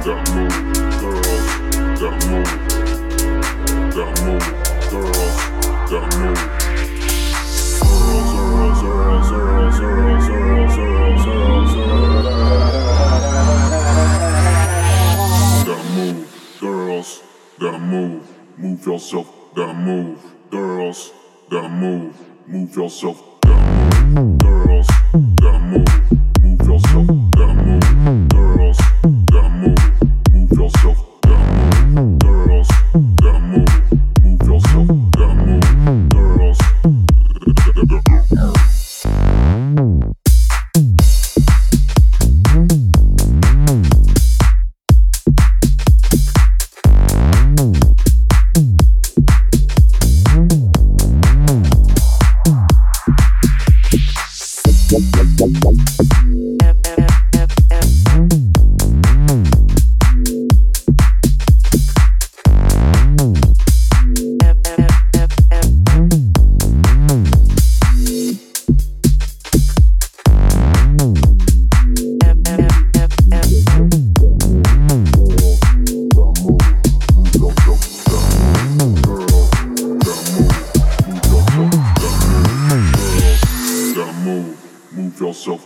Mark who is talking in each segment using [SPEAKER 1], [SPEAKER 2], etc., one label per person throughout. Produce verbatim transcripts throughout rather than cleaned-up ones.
[SPEAKER 1] gotta move, girls, gotta move, gotta move, girls, gotta move. Girls, girls, girls, girls, girls, girls, girls, girls, gotta move, girls, gotta move, move yourself, gotta move, girls, gotta move, move yourself, gotta move, girls, gotta move, move yourself, gotta move, girls, gotta move, move yourself, gotta move, girls, gotta move, move yourself, gotta move, girls, move yourself.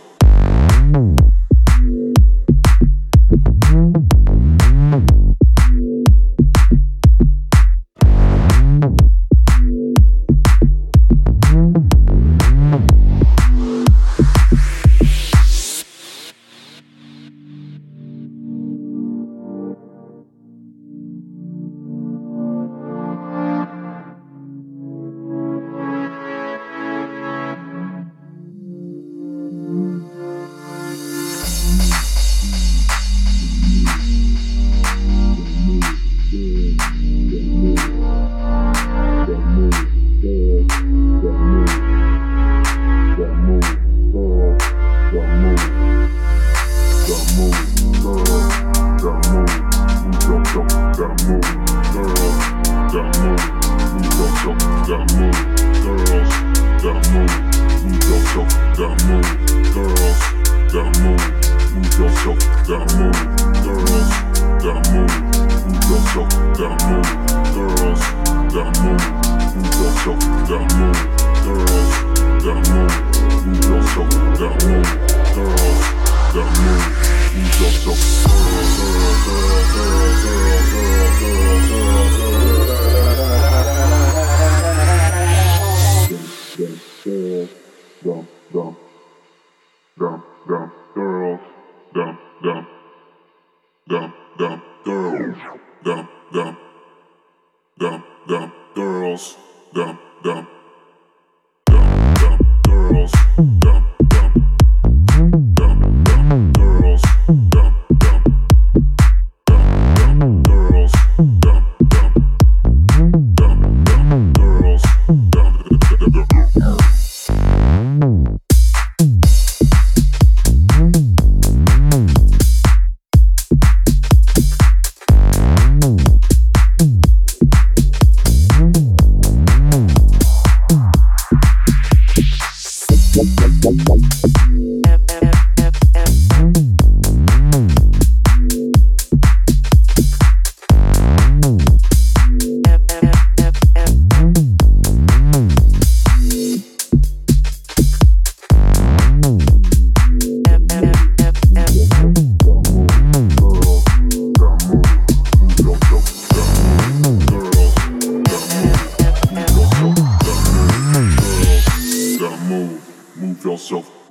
[SPEAKER 1] Move yourself.